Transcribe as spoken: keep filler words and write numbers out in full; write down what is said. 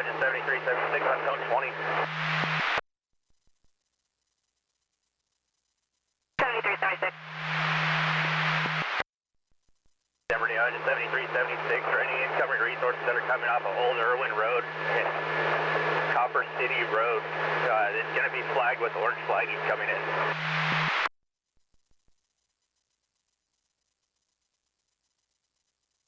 Engine seventy-three seventy-six on cone twenty. seventy-three seventy-six. Denver Neo Engine seventy-three seventy-six for any incoming resources that are coming off of Old Irwin Road and Copper City Road. Uh, it's going to be flagged with orange flagging coming in.